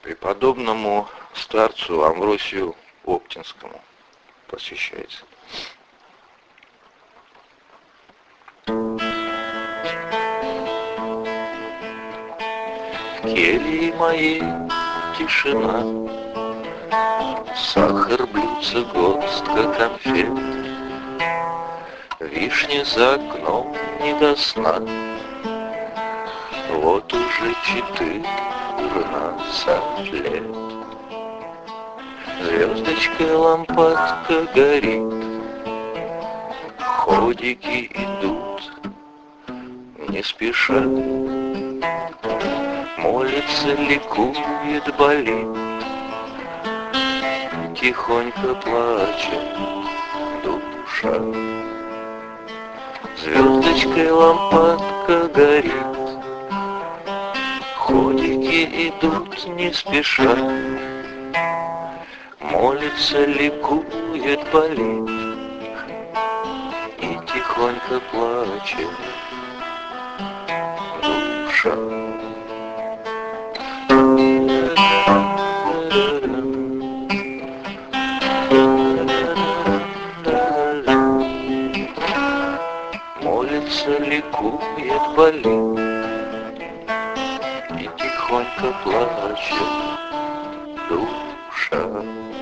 Преподобному старцу Амвросию Оптинскому посвящается. В келье моей тишина, сахар, блюдце, горстка конфет, вишня за окном не до сна. Вот уже 14 лет. Звездочкой лампадка горит, ходики идут не спеша. Молится, ликует, болит, тихонько плачет душа. Звездочкой лампадка горит, ходики идут не спеша. Молится, ликует, болит и тихонько плачет душа. Молится, ликует, болит и тихонько плачет душа.